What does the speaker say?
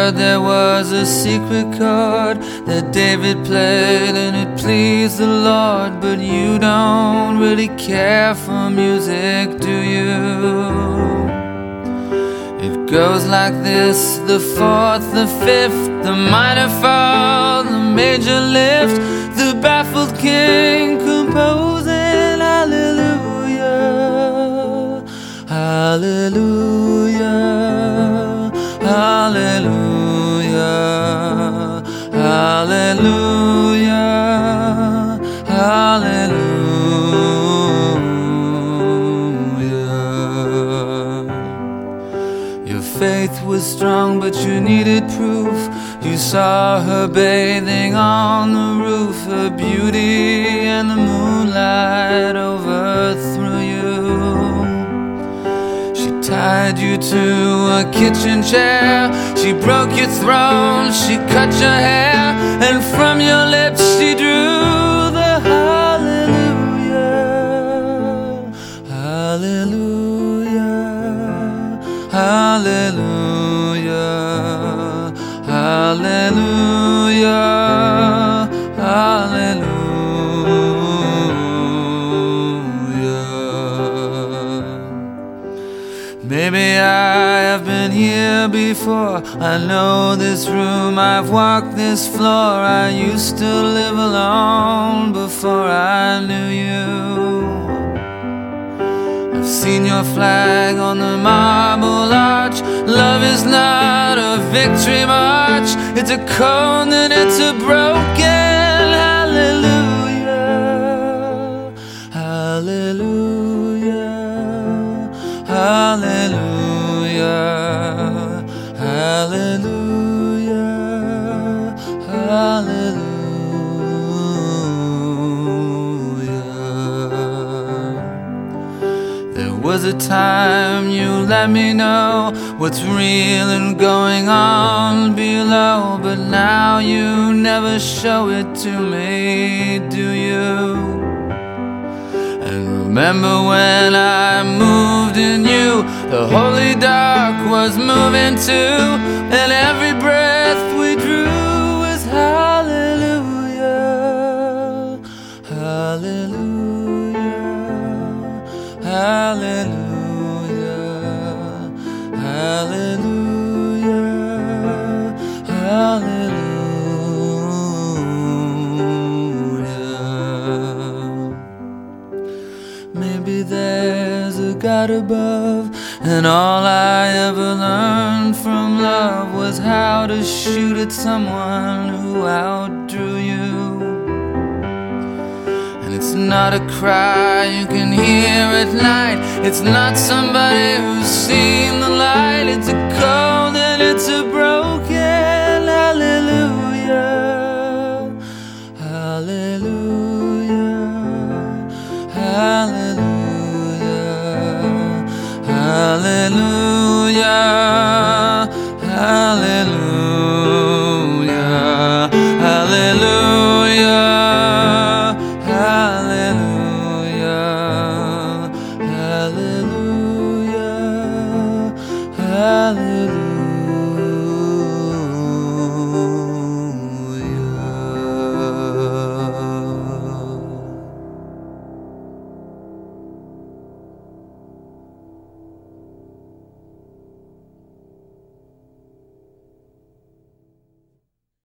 heard there was a secret chord that David played and it pleased the Lord. But you don't really care for music, do you? It goes like this: the fourth, the fifth, the minor fall, the major lift, the baffled king composing hallelujah, hallelujah, hallelujah, hallelujah, hallelujah. Your faith was strong, but you needed proof. You saw her bathing on the roof. Her beauty and the moonlight overthrew you. She tied you to a kitchen chair. She broke your throne, she cut your hair, and from your lips she drew the hallelujah, hallelujah, hallelujah, hallelujah, hallelujah. Maybe I have been here before. I know this room, I've walked this floor. I used to live alone before I knew you. I've seen your flag on the marble arch. Love is not a victory march. It's a code and it's a broken hallelujah, hallelujah, hallelujah, hallelujah, hallelujah. There was a time you let me know what's real and going on below, but now you never show it to me, do you? And remember when I moved in you, the holy dark was moving too, and every breath we drew was hallelujah, hallelujah, hallelujah, hallelujah, hallelujah. Maybe there's a God above, and all I ever learned from love was how to shoot at someone who outdrew you. And it's not a cry you can hear at night. It's not somebody who's seen the light. It's a cold and it's a broken hallelujah, hallelujah, hallelujah, hallelujah.